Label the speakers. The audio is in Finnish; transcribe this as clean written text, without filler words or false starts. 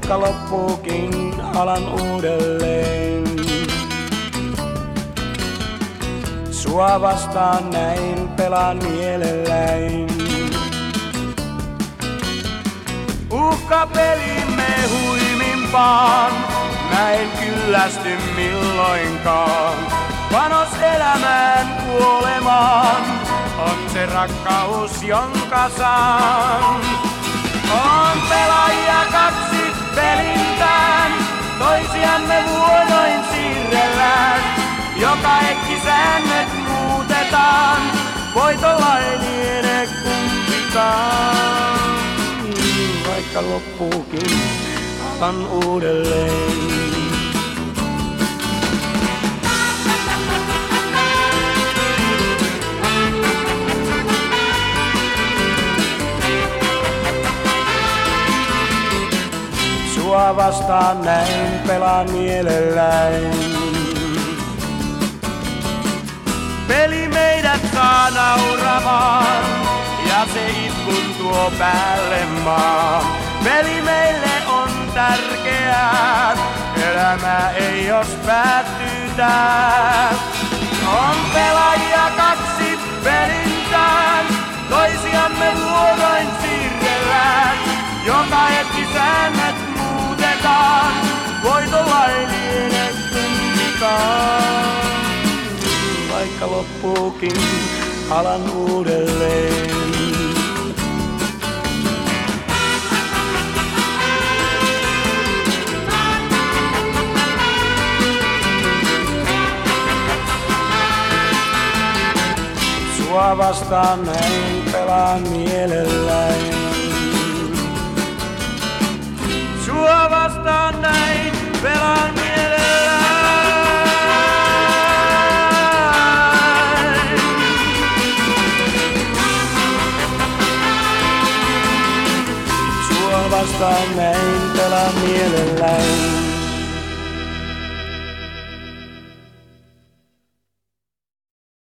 Speaker 1: vaikka loppuukin alan uudelleen. Sua vastaan näin pelaan mielelläin. Uhkapelimme huimimpaan, mä en kyllästy milloinkaan. Panos elämään kuolemaan, on se rakkaus jonka saan. On pelaajia kaksi pelintään, toisiamme vuodoin siirrellään. Joka hetki säännöt muutetaan, voitolla ei liene kumpikaan. Vaikka loppuukin alan uudelleen. Sua vastaan näin pelaan mielelläin. Peli meidät saa nauramaan ja se itkun tuo päälle maan. Peli meille on tärkeää, elämä ei jos päättytää. On pelaajia kaksi pelintään, toisiamme vuoroin siirrellään. Joka hetki säännöt muutetaan, voitolla ei liene kumpikaan. Vaikka loppuukin alan uudelleen. Sua vastaan näin pelaan mielelläin. Sua vastaan näin pelaan mielelläin. Sua vastaan näin pelaan mielelläin.